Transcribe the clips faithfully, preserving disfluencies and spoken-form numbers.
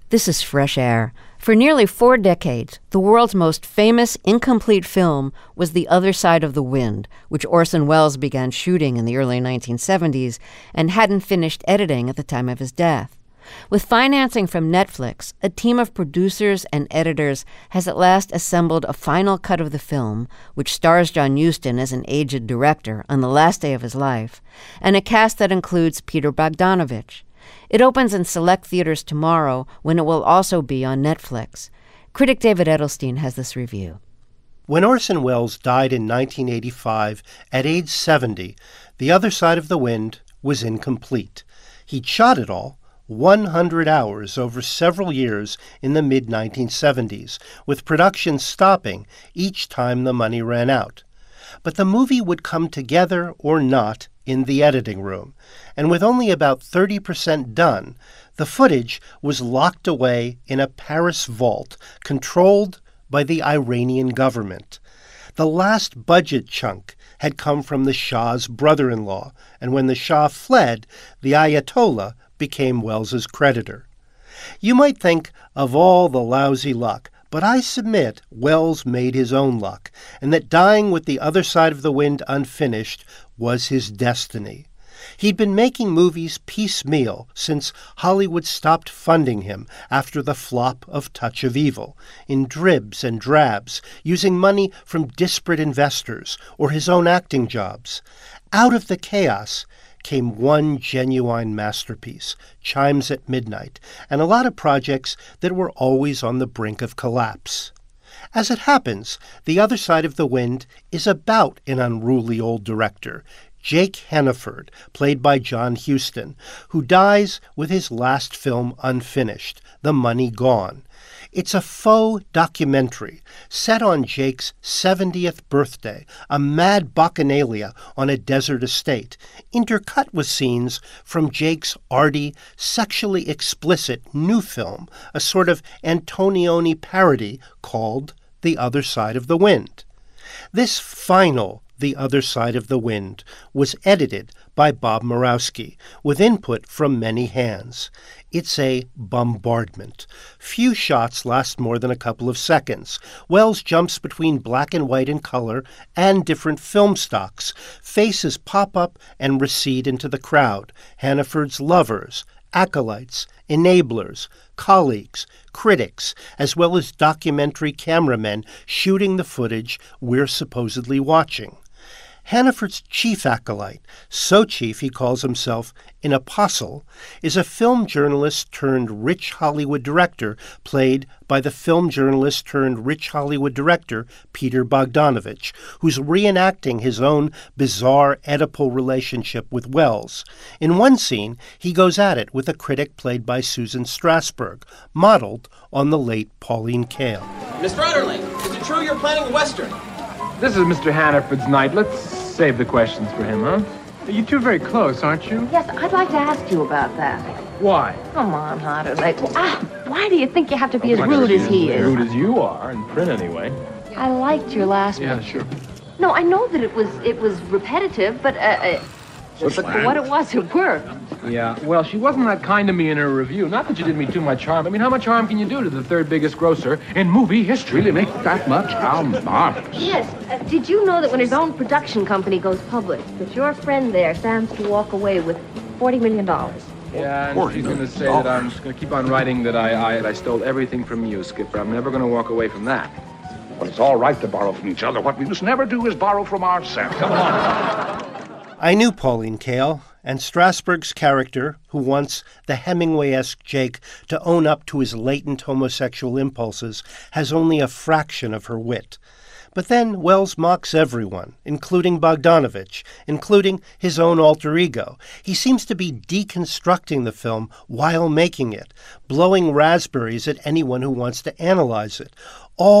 This is Fresh Air. For nearly four decades, the world's most famous incomplete film was The Other Side of the Wind, which Orson Welles began shooting in the early nineteen seventies and hadn't finished editing at the time of his death. With financing from Netflix, a team of producers and editors has at last assembled a final cut of the film, which stars John Huston as an aged director on the last day of his life, and a cast that includes Peter Bogdanovich. It opens in select theaters tomorrow, when it will also be on Netflix. Critic David Edelstein has this review. When Orson Welles died in nineteen eighty-five, at age seventy, The Other Side of the Wind was incomplete. He'd shot it all, one hundred hours over several years in the mid nineteen seventies, with production stopping each time the money ran out. But the movie would come together or not in the editing room, and with only about thirty percent done, the footage was locked away in a Paris vault controlled by the Iranian government. The last budget chunk had come from the Shah's brother-in-law, and when the Shah fled, the Ayatollah became Welles's creditor. You might think of all the lousy luck, but I submit Welles made his own luck, and that dying with The Other Side of the Wind unfinished was his destiny. He'd been making movies piecemeal since Hollywood stopped funding him after the flop of Touch of Evil, in dribs and drabs, using money from disparate investors or his own acting jobs. Out of the chaos came one genuine masterpiece, Chimes at Midnight, and a lot of projects that were always on the brink of collapse. As it happens, The Other Side of the Wind is about an unruly old director, Jake Hannaford, played by John Huston, who dies with his last film unfinished, The Money Gone. It's a faux documentary set on Jake's seventieth birthday, a mad bacchanalia on a desert estate, intercut with scenes from Jake's arty, sexually explicit new film, a sort of Antonioni parody called The Other Side of the Wind. This final The Other Side of the Wind was edited by Bob Murawski, with input from many hands. It's a bombardment. Few shots last more than a couple of seconds. Welles jumps between black and white and color and different film stocks. Faces pop up and recede into the crowd. Hannaford's lovers, acolytes, enablers, colleagues, critics, as well as documentary cameramen shooting the footage we're supposedly watching. Hannaford's chief acolyte, so chief he calls himself an apostle, is a film journalist turned rich Hollywood director played by the film journalist turned rich Hollywood director Peter Bogdanovich, who's reenacting his own bizarre Oedipal relationship with Welles. In one scene, he goes at it with a critic played by Susan Strasberg, modeled on the late Pauline Kael. Mister Utterling, is it true you're planning a Western? This is Mister Hannaford's night. Let's save the questions for him, huh? You two are very close, aren't you? Yes, I'd like to ask you about that. Why? Come on, Hotterley. Ah, why do you think you have to be as rude as he is? Rude as you are, in print anyway. I liked your last Yeah, picture. sure. No, I know that it was it was repetitive, but uh, uh but for what it was, it worked. Yeah, well, she wasn't that kind to me in her review. Not that she did me too much harm. I mean, how much harm can you do to the third biggest grosser in movie history? They make that much? How marvelous. Yes. Uh, did you know that when his own production company goes public, that your friend there stands to walk away with forty million dollars? Yeah, and she's going to say that I'm just going to keep on writing that I, I, I stole everything from you, Skipper. I'm never going to walk away from that. Well, it's all right to borrow from each other. What we must never do is borrow from ourselves. Come on. I knew Pauline Kael, and Strasberg's character, who wants the Hemingway-esque Jake to own up to his latent homosexual impulses, has only a fraction of her wit. But then Welles mocks everyone, including Bogdanovich, including his own alter ego. He seems to be deconstructing the film while making it, blowing raspberries at anyone who wants to analyze it, all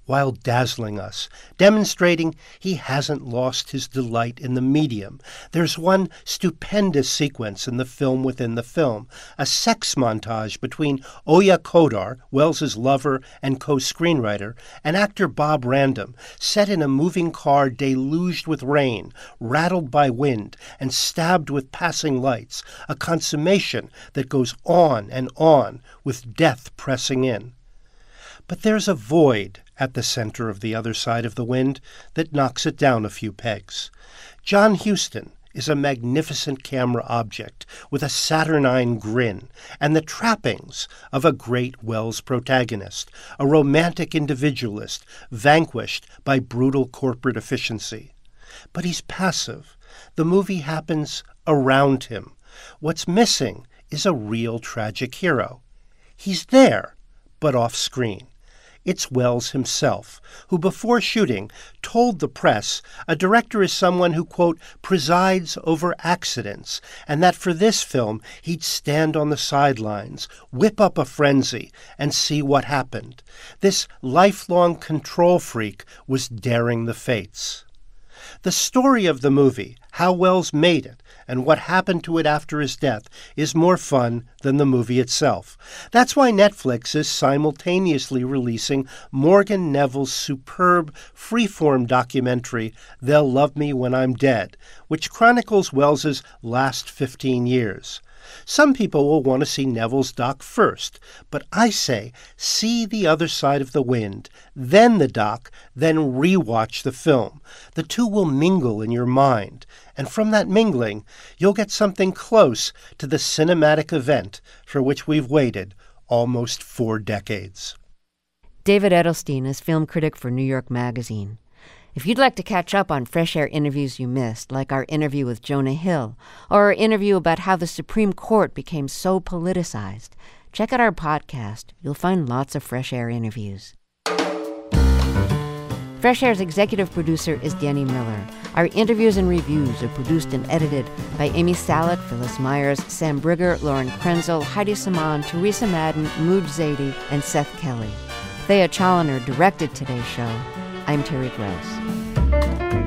while dazzling us, demonstrating he hasn't lost his delight in the medium. There's one stupendous sequence in the film within the film, a sex montage between Oya Kodar, Wells's lover and co-screenwriter, and actor Bob Random, set in a moving car deluged with rain, rattled by wind, and stabbed with passing lights, a consummation that goes on and on with death pressing in. But there's a void at the center of The Other Side of the Wind that knocks it down a few pegs. John Huston is a magnificent camera object with a saturnine grin and the trappings of a great Wells protagonist, a romantic individualist vanquished by brutal corporate efficiency. But he's passive. The movie happens around him. What's missing is a real tragic hero. He's there, but off-screen. It's Wells himself, who before shooting told the press a director is someone who, quote, presides over accidents, and that for this film he'd stand on the sidelines, whip up a frenzy, and see what happened. This lifelong control freak was daring the fates. The story of the movie, how Wells made it, and what happened to it after his death is more fun than the movie itself. That's why Netflix is simultaneously releasing Morgan Neville's superb freeform documentary, They'll Love Me When I'm Dead, which chronicles Wells's last fifteen years. Some people will want to see Neville's doc first, but I say see The Other Side of the Wind, then the doc, then rewatch the film. The two will mingle in your mind, and from that mingling, you'll get something close to the cinematic event for which we've waited almost four decades. David Edelstein is film critic for New York Magazine. If you'd like to catch up on Fresh Air interviews you missed, like our interview with Jonah Hill, or our interview about how the Supreme Court became so politicized, check out our podcast. You'll find lots of Fresh Air interviews. Fresh Air's executive producer is Danny Miller. Our interviews and reviews are produced and edited by Amy Salet, Phyllis Myers, Sam Brigger, Lauren Krenzel, Heidi Saman, Teresa Madden, Mooj Zadie, and Seth Kelly. Thea Challoner directed today's show. I'm Terry Gross.